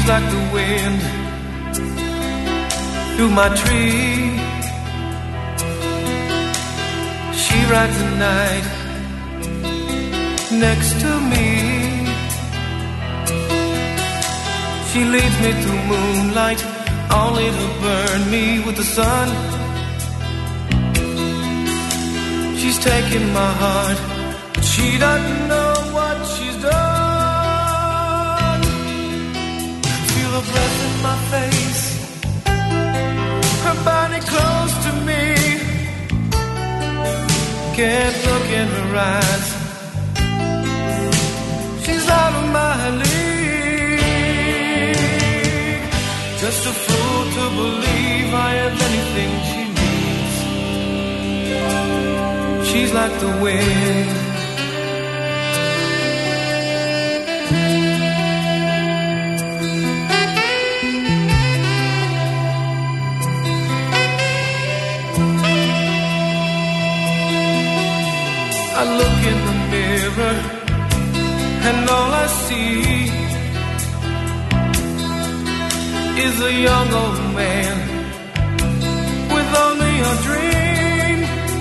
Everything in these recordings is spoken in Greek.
like the wind through my tree. She rides the night next to me. She leads me through moonlight, only to burn me with the sun. She's taking my heart, but she doesn't know what she's done. Feel her breath in my face, her body close to me. Can't look in her eyes, she's out of my league. Just a fool to believe I have anything she needs. She's like the wind. I look in the mirror and all I see is a young old man with only a dream.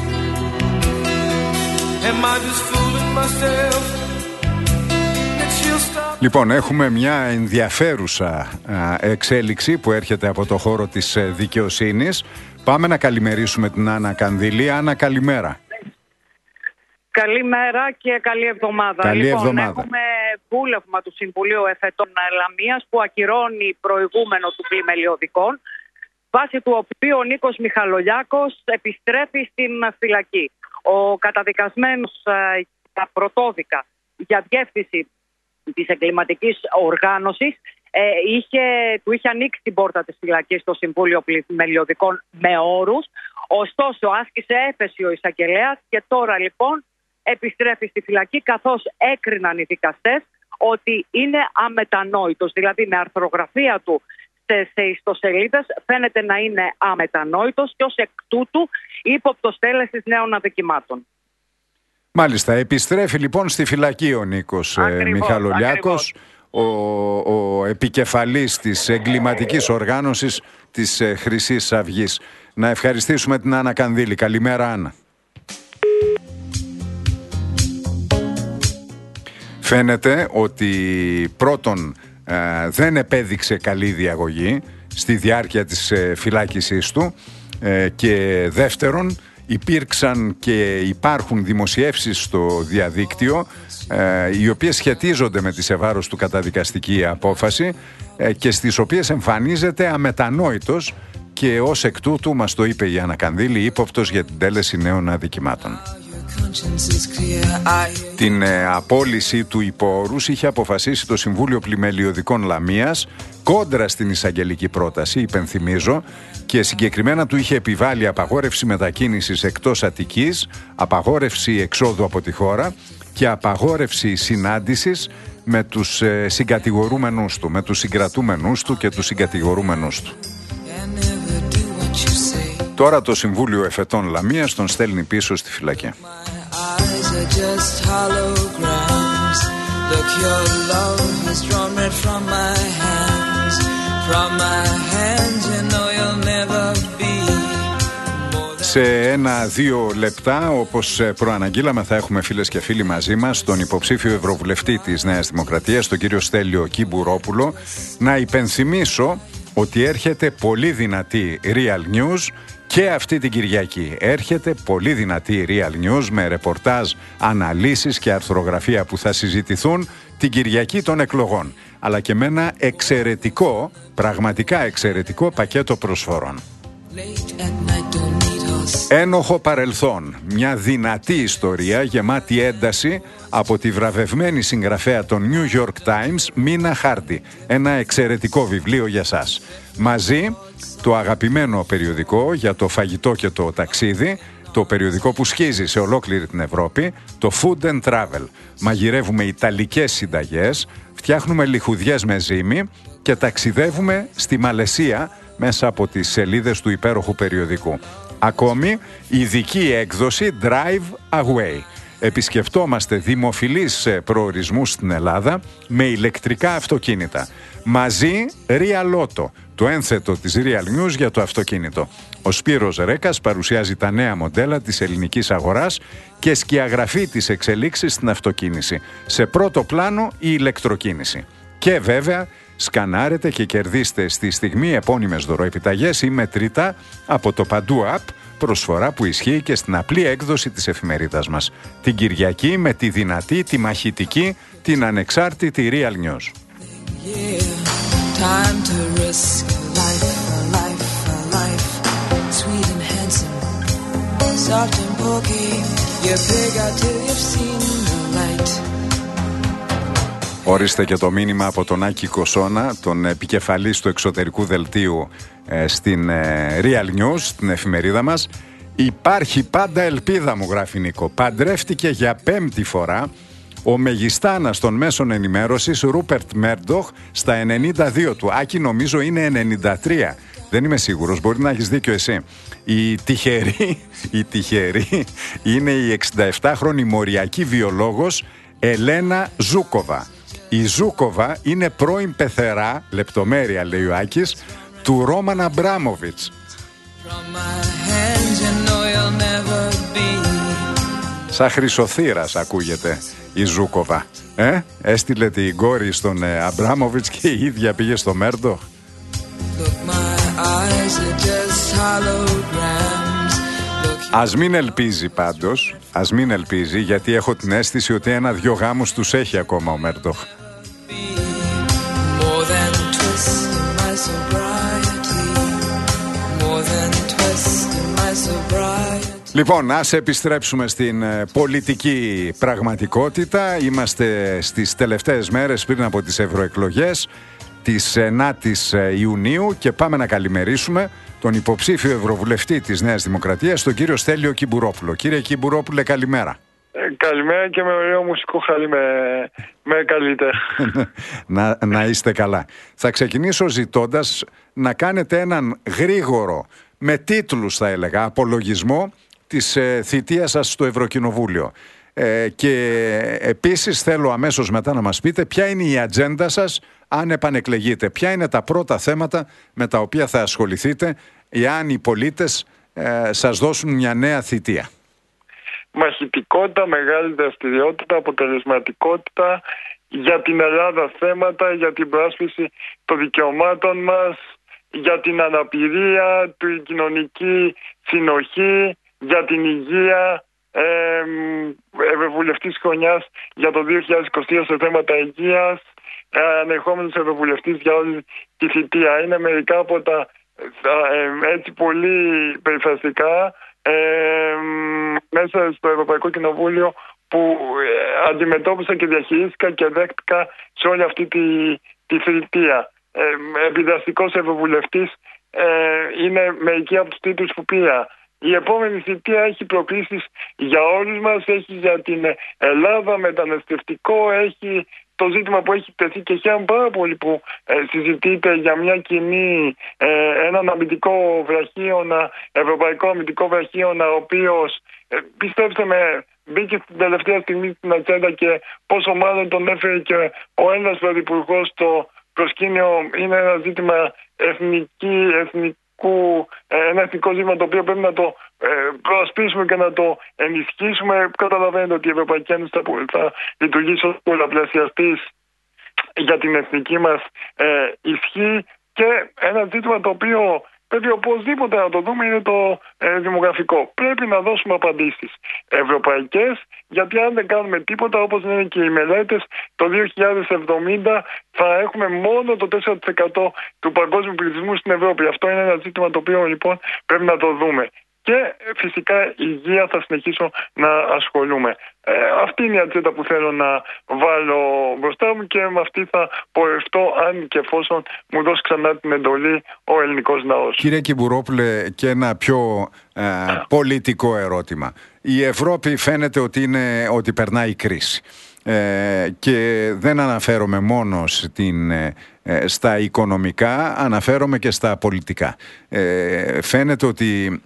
Am I just fooling myself that she'll stop? Λοιπόν, έχουμε μια ενδιαφέρουσα εξέλιξη που έρχεται από το χώρο της δικαιοσύνης. Πάμε να καλημερίσουμε την Άννα Κανδύλη. Άννα, καλημέρα. Καλημέρα και καλή εβδομάδα. Έχουμε βούλευμα του Συμβουλίου Εφετών Λαμίας που ακυρώνει προηγούμενο του πλημελιωδικών, βάσει του οποίου ο Νίκος Μιχαλολιάκος επιστρέφει στην φυλακή. Ο καταδικασμένος πρωτόδικα για διεύθυνση της εγκληματικής οργάνωσης του είχε ανοίξει την πόρτα της φυλακής στο Συμβούλιο Πλημελιωδικών με όρους. Ωστόσο άσκησε έφεση ο εισαγγελέας και τώρα λοιπόν επιστρέφει στη φυλακή, καθώς έκριναν οι δικαστές ότι είναι αμετανόητος. Δηλαδή με αρθρογραφία του σε ιστοσελίδες φαίνεται να είναι αμετανόητος και ως εκ τούτου ύποπτος τέλεσης νέων αδικημάτων. Μάλιστα, επιστρέφει λοιπόν στη φυλακή ο Νίκος Μιχαλολιάκος, ο επικεφαλής της εγκληματικής οργάνωσης της Χρυσής Αυγής. Να ευχαριστήσουμε την Άννα Κανδύλη. Καλημέρα, Άννα. Φαίνεται ότι πρώτον δεν επέδειξε καλή διαγωγή στη διάρκεια της φυλάκισής του και δεύτερον υπήρξαν και υπάρχουν δημοσιεύσεις στο διαδίκτυο οι οποίες σχετίζονται με τη σε βάρος του καταδικαστική απόφαση και στις οποίες εμφανίζεται αμετανόητος και ως εκ τούτου, μας το είπε η Άννα Κανδύλη, ύποπτος για την τέλεση νέων αδικημάτων. Την απόλυση του υπό όρους είχε αποφασίσει το Συμβούλιο Πλημελιωδικών Λαμίας κόντρα στην εισαγγελική πρόταση, υπενθυμίζω, και συγκεκριμένα του είχε επιβάλει απαγόρευση μετακίνησης εκτός Αττικής, απαγόρευση εξόδου από τη χώρα και απαγόρευση συνάντησης με τους συγκατηγορούμενους του, με τους συγκρατούμενους του και τους συγκατηγορούμενους του. Τώρα το Συμβούλιο Εφετών Λαμίας τον στέλνει πίσω στη φυλακή. Σε 1-2 λεπτά, όπως προαναγγείλαμε, θα έχουμε, φίλες και φίλοι, μαζί μας τον υποψήφιο ευρωβουλευτή της Νέας Δημοκρατίας, τον κύριο Στέλιο Κυμπουρόπουλο. Να υπενθυμίσω ότι έρχεται πολύ δυνατή Real News και αυτή την Κυριακή. Έρχεται πολύ δυνατή Real News με ρεπορτάζ, αναλύσεις και αρθρογραφία που θα συζητηθούν την Κυριακή των εκλογών. Αλλά και με ένα εξαιρετικό, πραγματικά εξαιρετικό πακέτο προσφορών. Ένοχο παρελθόν, μια δυνατή ιστορία γεμάτη ένταση από τη βραβευμένη συγγραφέα των New York Times, Μίνα Χάρντι. Ένα εξαιρετικό βιβλίο για σας. Μαζί το αγαπημένο περιοδικό για το φαγητό και το ταξίδι, το περιοδικό που σκίζει σε ολόκληρη την Ευρώπη, το Food and Travel. Μαγειρεύουμε ιταλικές συνταγές, φτιάχνουμε λιχουδιές με ζύμη και ταξιδεύουμε στη Μαλαισία μέσα από τις σελίδες του υπέροχου περιοδικού. Ακόμη, ειδική έκδοση Drive Away. επισκεφτόμαστε δημοφιλείς προορισμούς στην Ελλάδα με ηλεκτρικά αυτοκίνητα. Μαζί Real Auto, το ένθετο της Real News για το αυτοκίνητο. Ο Σπύρος Ρέκας παρουσιάζει τα νέα μοντέλα της ελληνικής αγοράς και σκιαγραφεί τις εξελίξεις στην αυτοκίνηση. Σε πρώτο πλάνο η ηλεκτροκίνηση. Και βέβαια σκανάρετε και κερδίστε στη στιγμή επώνυμες δωροεπιταγές ή μετρητά από το Παντού App, προσφορά που ισχύει και στην απλή έκδοση της εφημερίδας μας. Την Κυριακή με τη δυνατή, τη μαχητική, την ανεξάρτητη Real News. Time to risk life, sweet and handsome, soft and pokey, you big out till you've seen the light. Ορίστε και το μήνυμα από τον Άκη Κοσόνα, τον επικεφαλής του εξωτερικού δελτίου στην Real News, την εφημερίδα μας. Υπάρχει πάντα ελπίδα, μου γράφει Νίκο. Παντρεύτηκε για 5η φορά ο μεγιστάνας των μέσων ενημέρωσης Ρούπερτ Μέρντοχ στα 92 του. Άκη, νομίζω είναι 93. Δεν είμαι σίγουρος, μπορεί να έχεις δίκιο εσύ. Η τυχερή είναι η 67χρονη μοριακή βιολόγος Ελένα Ζούκοβα. Η Ζούκοβα είναι πρώην πεθερά, λεπτομέρεια λέει ο Άκης, του Ρόμαν Αμπράμοβιτς. Σαν χρυσοθύρας ακούγεται η Ζούκοβα. Έστειλε την κόρη στον Αμπράμοβιτς και η ίδια πήγε στο Μέρντοχ. Ας μην ελπίζει πάντως, ας μην ελπίζει, γιατί έχω την αίσθηση ότι 1-2 γάμους τους έχει ακόμα ο Μέρντοχ. Λοιπόν, ας επιστρέψουμε στην πολιτική πραγματικότητα. Είμαστε στις τελευταίες μέρες πριν από τις ευρωεκλογές της 9ης Ιουνίου και πάμε να καλημερίσουμε τον υποψήφιο ευρωβουλευτή της Νέας Δημοκρατίας, τον κύριο Στέλιο Κιμπουρόπουλο. Κύριε Κιμπουρόπουλε, καλημέρα. Καλημέρα και με ωραίο μουσικό χαλί με καλύτερα. να είστε καλά. Θα ξεκινήσω ζητώντας να κάνετε έναν γρήγορο, με τίτλους θα έλεγα, απολογισμό της θητείας σας στο Ευρωκοινοβούλιο. Και επίσης θέλω αμέσως μετά να μας πείτε ποια είναι η ατζέντα σας αν επανεκλεγείτε. Ποια είναι τα πρώτα θέματα με τα οποία θα ασχοληθείτε εάν οι πολίτες σας δώσουν μια νέα θητεία. Μαχητικότητα, μεγάλη δραστηριότητα, αποτελεσματικότητα για την Ελλάδα θέματα, για την προάσπιση των δικαιωμάτων μας, για την αναπηρία, την κοινωνική συνοχή, για την υγεία, ευρωβουλευτής χρονιάς για το 2023 σε θέματα υγείας, ανερχόμενος ευρωβουλευτής για όλη τη θητεία. Είναι μερικά από τα έτσι πολύ περιφραστικά μέσα στο Ευρωπαϊκό Κοινοβούλιο που αντιμετώπισα και διαχειρίστηκα και δέχτηκα σε όλη αυτή τη θητεία. Επιδραστικός ευρωβουλευτής είναι μερικοί από τους τίτλους που πήρα. Η επόμενη θητεία έχει προκλήσεις για όλους μας, έχει για την Ελλάδα μεταναστευτικό, έχει το ζήτημα που έχει τεθεί και χαίρομαι πάρα πολύ που συζητείται για μια κοινή, έναν αμυντικό βραχίωνα, ευρωπαϊκό αμυντικό βραχίωνα, ο οποίος, πιστέψτε με, μπήκε στην τελευταία στιγμή στην ατζέντα και πόσο μάλλον τον έφερε και ο Έλληνας πρωθυπουργός στο προσκήνιο. Είναι ένα ζήτημα ένα εθνικό ζήτημα το οποίο πρέπει να το προασπίσουμε και να το ενισχύσουμε. Καταλαβαίνετε ότι η Ευρωπαϊκή Ένωση θα λειτουργήσει ως πολλαπλασιαστής για την εθνική μας ισχύ και ένα ζήτημα το οποίο πρέπει οπωσδήποτε να το δούμε είναι το δημογραφικό. Πρέπει να δώσουμε απαντήσεις ευρωπαϊκές, γιατί αν δεν κάνουμε τίποτα, όπως λένε και οι μελέτες, το 2070 θα έχουμε μόνο το 4% του παγκόσμιου πληθυσμού στην Ευρώπη. Αυτό είναι ένα ζήτημα το οποίο λοιπόν πρέπει να το δούμε. Και φυσικά η υγεία θα συνεχίσω να ασχολούμαι. Αυτή είναι η ατζέντα που θέλω να βάλω μπροστά μου και με αυτή θα πορευτώ αν και εφόσον μου δώσει ξανά την εντολή ο ελληνικός λαός. Κύριε Κιμπουρόπουλε, και ένα πιο πολιτικό ερώτημα. Η Ευρώπη φαίνεται ότι περνάει κρίση. και δεν αναφέρομαι μόνο στα οικονομικά, αναφέρομαι και στα πολιτικά. Φαίνεται ότι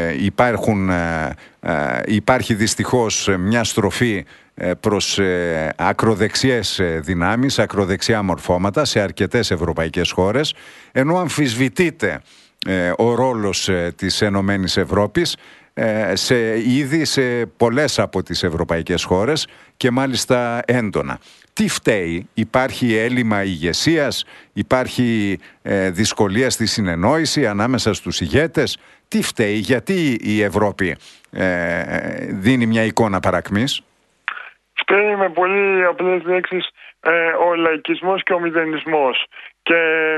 υπάρχει δυστυχώς μια στροφή προς ακροδεξιές δυνάμεις, ακροδεξιά μορφώματα σε αρκετές ευρωπαϊκές χώρες, ενώ αμφισβητείται ο ρόλος της Ενωμένης Ευρώπης ήδη σε πολλές από τις ευρωπαϊκές χώρες και μάλιστα έντονα. Τι φταίει? Υπάρχει έλλειμμα ηγεσίας, υπάρχει δυσκολία στη συνεννόηση ανάμεσα στους ηγέτες? Τι φταίει? Γιατί η Ευρώπη δίνει μια εικόνα παρακμής? Φταίει με πολύ απλές λέξεις ο λαϊκισμός και ο μηδενισμός. Και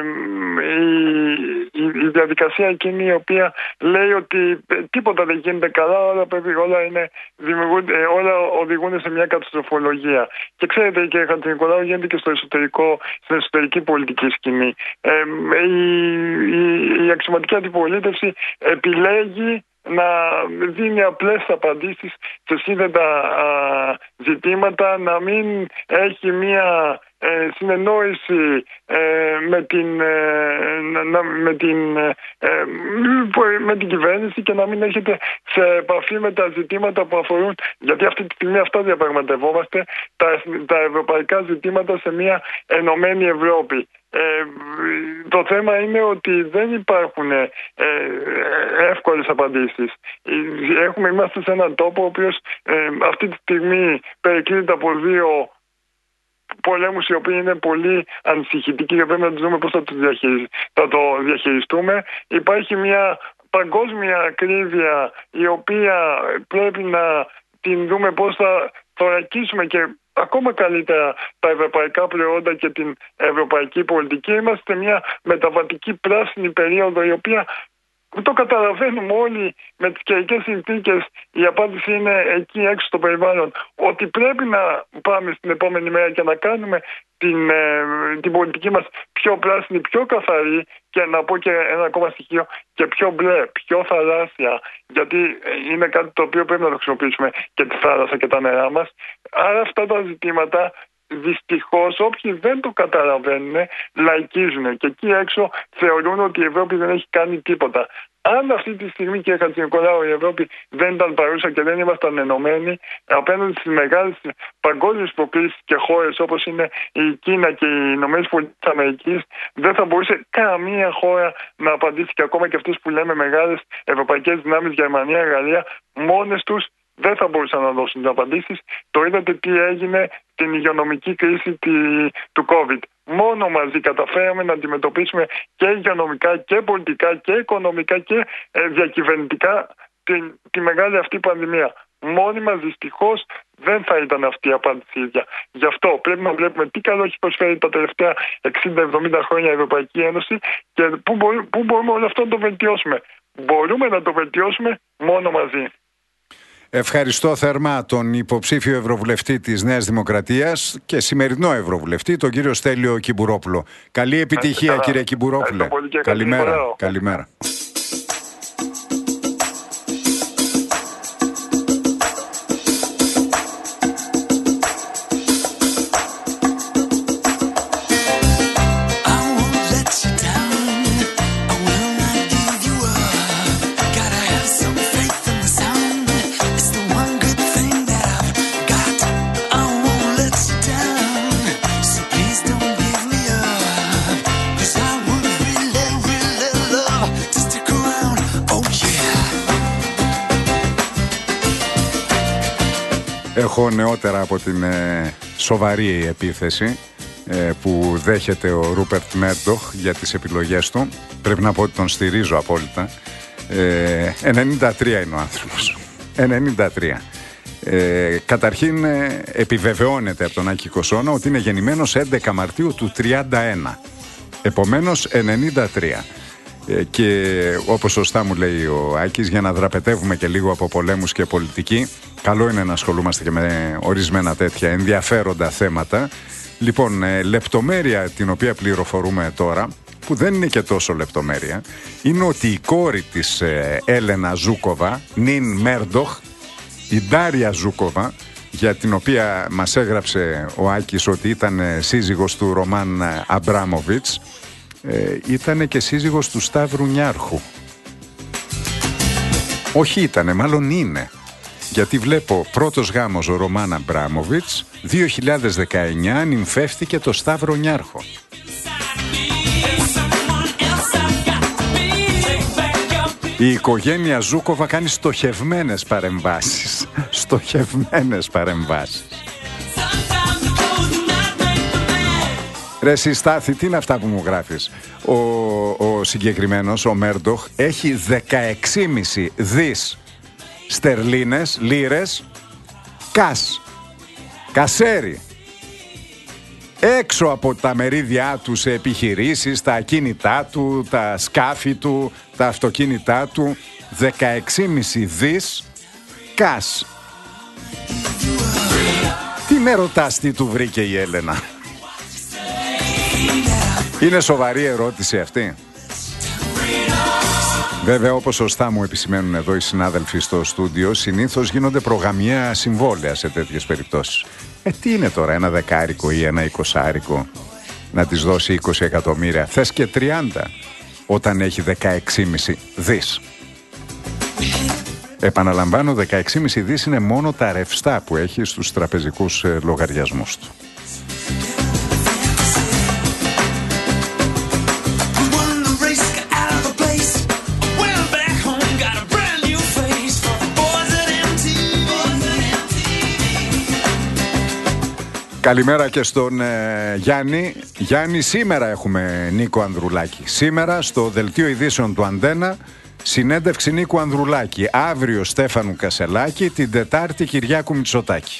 η διαδικασία εκείνη η οποία λέει ότι τίποτα δεν γίνεται καλά, όλα οδηγούν σε μια καταστροφολογία. Και ξέρετε, και Χατζηνικολάου, γίνεται και στην εσωτερική πολιτική σκηνή. Η αξιωματική αντιπολίτευση επιλέγει να δίνει απλές απαντήσεις σε σύνδετα ζητήματα, να μην έχει μία συνεννόηση με την κυβέρνηση και να μην έχετε σε επαφή με τα ζητήματα που αφορούν, γιατί αυτή τη στιγμή αυτά διαπραγματευόμαστε, τα ευρωπαϊκά ζητήματα σε μια ενωμένη Ευρώπη. Το θέμα είναι ότι δεν υπάρχουν εύκολες απαντήσεις. Είμαστε σε έναν τόπο ο οποίος αυτή τη στιγμή περικλείται από δύο πολέμους οι οποίοι είναι πολύ ανησυχητικοί και πρέπει να τους δούμε πώς θα το διαχειριστούμε. Υπάρχει μια παγκόσμια ακρίβεια η οποία πρέπει να την δούμε πώς θα θωρακίσουμε και ακόμα καλύτερα τα ευρωπαϊκά προϊόντα και την ευρωπαϊκή πολιτική. Είμαστε μια μεταβατική πράσινη περίοδο η οποία το καταλαβαίνουμε όλοι με τις καιρικές συνθήκες. Η απάντηση είναι εκεί έξω στο περιβάλλον, ότι πρέπει να πάμε στην επόμενη μέρα και να κάνουμε την πολιτική μας πιο πράσινη, πιο καθαρή και να πω και ένα ακόμα στοιχείο, και πιο μπλε, πιο θαλάσσια, γιατί είναι κάτι το οποίο πρέπει να το χρησιμοποιήσουμε και τη θάλασσα και τα νερά μας. Άρα αυτά τα ζητήματα δυστυχώς όποιοι δεν το καταλαβαίνουν λαϊκίζουν και εκεί έξω θεωρούν ότι η Ευρώπη δεν έχει κάνει τίποτα. Αν αυτή τη στιγμή, κύριε Χατζηνικολάου, η Ευρώπη δεν ήταν παρούσα και δεν ήμασταν ενωμένοι απέναντι στις μεγάλες παγκόσμιες προκλήσεις και χώρες όπως είναι η Κίνα και οι Ηνωμένες Πολιτείες Αμερικής, δεν θα μπορούσε καμία χώρα να απαντήσει, και ακόμα και αυτές που λέμε μεγάλες ευρωπαϊκές δυνάμεις, Γερμανία, Γαλλία, μόνες τους δεν θα μπορούσαν να δώσουν τις απαντήσεις. Το είδατε τι έγινε στην υγειονομική κρίση του COVID. Μόνο μαζί καταφέραμε να αντιμετωπίσουμε και υγειονομικά και πολιτικά και οικονομικά και διακυβερνητικά τη μεγάλη αυτή πανδημία. Μόνοι μας δυστυχώς δεν θα ήταν αυτή η απάντηση ίδια. Γι' αυτό πρέπει να βλέπουμε τι καλό έχει προσφέρει τα τελευταία 60-70 χρόνια η Ευρωπαϊκή Ένωση και πού μπορούμε όλο αυτό να το βελτιώσουμε. Μπορούμε να το βελτιώσουμε μόνο μαζί. Ευχαριστώ θερμά τον υποψήφιο Ευρωβουλευτή της Νέας Δημοκρατίας και σημερινό Ευρωβουλευτή, τον κύριο Στέλιο Κιμπουρόπουλο. Καλή επιτυχία, κύριε Κιμπουρόπουλε. Καλημέρα. Έχω νεότερα από την σοβαρή επίθεση που δέχεται ο Ρούπερτ Μέρντοχ για τις επιλογές του. Πρέπει να πω ότι τον στηρίζω απόλυτα. 93 είναι ο άνθρωπος. 93. Καταρχήν επιβεβαιώνεται από τον Άκη Κοσσόνα ότι είναι γεννημένος 11 Μαρτίου του 31. Επομένως 93. Και όπως σωστά μου λέει ο Άκης, για να δραπετεύουμε και λίγο από πολέμους και πολιτική, καλό είναι να ασχολούμαστε και με ορισμένα τέτοια ενδιαφέροντα θέματα. Λοιπόν, λεπτομέρεια την οποία πληροφορούμε τώρα, που δεν είναι και τόσο λεπτομέρεια, είναι ότι η κόρη της Έλενα Ζούκοβα, Νιν Μέρντοχ, η Ντάρια Ζούκοβα, για την οποία μας έγραψε ο Άκης ότι ήταν σύζυγος του Ρωμάν Αμπράμοβιτς, ήταν και σύζυγος του Σταύρου Νιάρχου. Όχι ήτανε, μάλλον είναι. Γιατί βλέπω πρώτος γάμος ο Ρωμάν Αμπράμοβιτς, 2019 νυμφεύτηκε το Σταύρο Νιάρχο. Η οικογένεια Ζούκοβα κάνει στοχευμένες παρεμβάσεις. Στοχευμένες παρεμβάσεις. Ρε εσύ Στάθη, τι είναι αυτά που μου γράφεις? Ο συγκεκριμένος, ο Μέρντοχ, έχει 16,5 δις στερλίνες, λίρες, κασέρι, έξω από τα μερίδια του σε επιχειρήσεις, τα ακίνητά του, τα σκάφη του, τα αυτοκίνητά του. 16,5 δις κας. Τι με ρωτάς τι του βρήκε η Έλενα? Είναι σοβαρή ερώτηση αυτή? Βέβαια, όπως σωστά μου επισημαίνουν εδώ οι συνάδελφοι στο στούντιο, συνήθως γίνονται προγαμιαία συμβόλαια σε τέτοιες περιπτώσεις. Τι είναι τώρα ένα 10 ή ένα 20 να της δώσει 20 εκατομμύρια? Θες και 30 όταν έχει 16,5 δις. Επαναλαμβάνω, 16,5 δις είναι μόνο τα ρευστά που έχει στους τραπεζικούς λογαριασμούς του. Καλημέρα και στον Γιάννη. Γιάννη, σήμερα έχουμε Νίκο Ανδρουλάκη. Σήμερα στο δελτίο ειδήσεων του Αντένα, συνέντευξη Νίκου Ανδρουλάκη. Αύριο Στέφανου Κασελάκη, την Τετάρτη Κυριάκου Μητσοτάκη.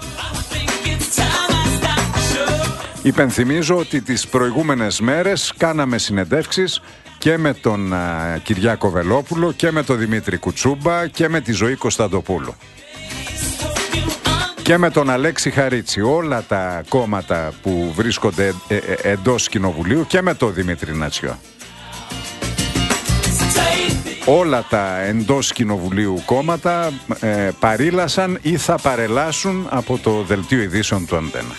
Υπενθυμίζω ότι τις προηγούμενες μέρες κάναμε συνεντεύξεις και με τον Κυριάκο Βελόπουλο και με τον Δημήτρη Κουτσούμπα και με τη Ζωή Κωνσταντοπούλου και με τον Αλέξη Χαρίτσι. Όλα τα κόμματα που βρίσκονται εντός κοινοβουλίου και με τον Δημήτρη Νατσιό. Όλα τα εντός κοινοβουλίου κόμματα παρήλασαν ή θα παρελάσουν από το δελτίο ειδήσεων του Αντένα.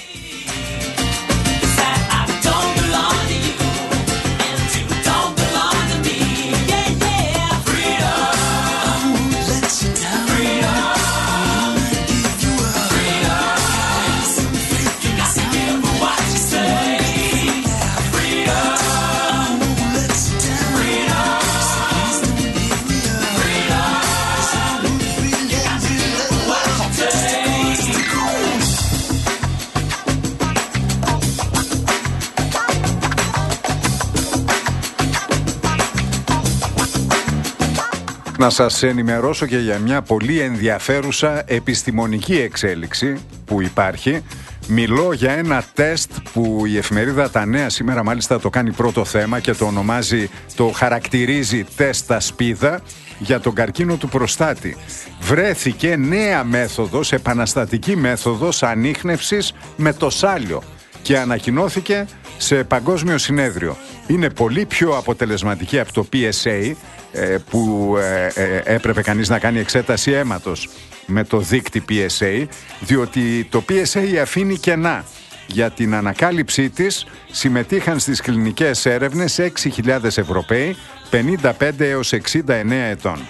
Να σας ενημερώσω και για μια πολύ ενδιαφέρουσα επιστημονική εξέλιξη που υπάρχει. Μιλώ για ένα τεστ που η εφημερίδα Τα Νέα σήμερα μάλιστα το κάνει πρώτο θέμα και το χαρακτηρίζει τεστ ασπίδα για τον καρκίνο του προστάτη. Βρέθηκε νέα μέθοδος, επαναστατική μέθοδος ανίχνευσης με το σάλιο και ανακοινώθηκε σε παγκόσμιο συνέδριο. Είναι πολύ πιο αποτελεσματική από το PSA που έπρεπε κανείς να κάνει εξέταση αίματος με το δείκτη PSA, διότι το PSA αφήνει κενά. Για την ανακάλυψή της συμμετείχαν στις κλινικές έρευνες 6.000 Ευρωπαίοι 55 έως 69 ετών.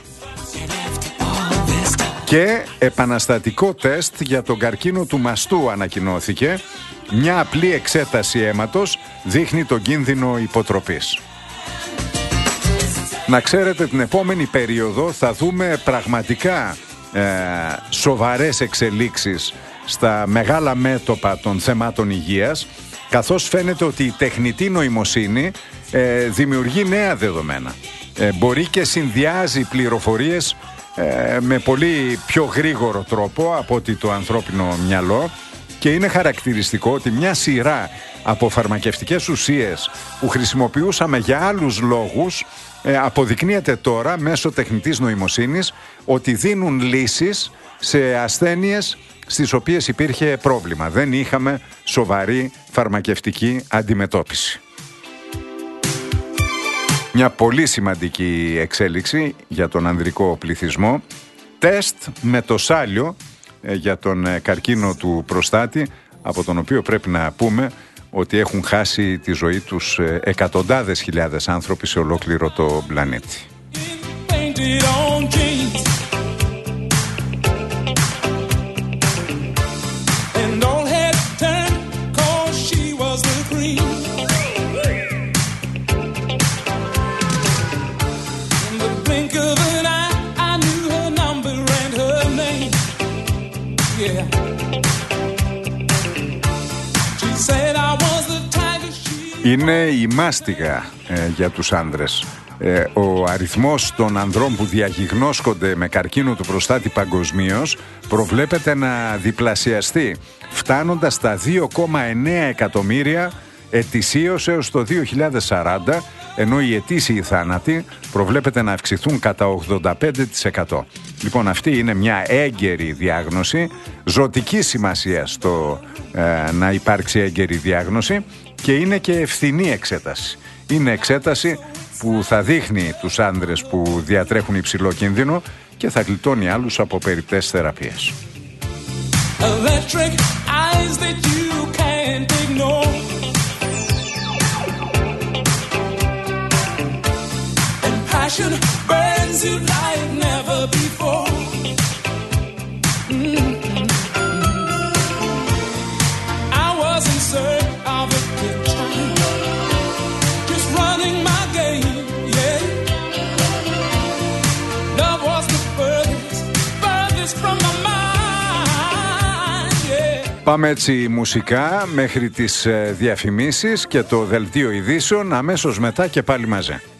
Και επαναστατικό τεστ για τον καρκίνο του μαστού ανακοινώθηκε. Μια απλή εξέταση αίματος δείχνει τον κίνδυνο υποτροπής. Να ξέρετε, την επόμενη περίοδο θα δούμε πραγματικά σοβαρές εξελίξεις στα μεγάλα μέτωπα των θεμάτων υγείας, καθώς φαίνεται ότι η τεχνητή νοημοσύνη δημιουργεί νέα δεδομένα. Μπορεί και συνδυάζει πληροφορίες με πολύ πιο γρήγορο τρόπο από ότι το ανθρώπινο μυαλό, και είναι χαρακτηριστικό ότι μια σειρά από φαρμακευτικές ουσίες που χρησιμοποιούσαμε για άλλους λόγους αποδεικνύεται τώρα μέσω τεχνητής νοημοσύνης ότι δίνουν λύσεις σε ασθένειες στις οποίες υπήρχε πρόβλημα. Δεν είχαμε σοβαρή φαρμακευτική αντιμετώπιση. Μια πολύ σημαντική εξέλιξη για τον ανδρικό πληθυσμό. Τεστ με το σάλιο για τον καρκίνο του προστάτη, από τον οποίο πρέπει να πούμε ότι έχουν χάσει τη ζωή τους εκατοντάδες χιλιάδες άνθρωποι σε ολόκληρο το πλανήτη. Είναι η μάστιγα για τους άντρες. Ο αριθμός των ανδρών που διαγιγνώσκονται με καρκίνο του προστάτη παγκοσμίως προβλέπεται να διπλασιαστεί, φτάνοντας στα 2,9 εκατομμύρια ετησίως έως το 2040, ενώ οι ετήσιοι θάνατοι προβλέπεται να αυξηθούν κατά 85%. Λοιπόν, αυτή είναι μια έγκαιρη διάγνωση, ζωτική σημασία στο να υπάρξει έγκαιρη διάγνωση, και είναι και ευθυνή εξέταση. Είναι εξέταση που θα δείχνει τους άντρες που διατρέχουν υψηλό κίνδυνο και θα γλιτώνει άλλους από περιπτές θεραπείες. Πάμε έτσι μουσικά μέχρι τις διαφημίσεις και το δελτίο ειδήσεων, αμέσως μετά και πάλι μαζί.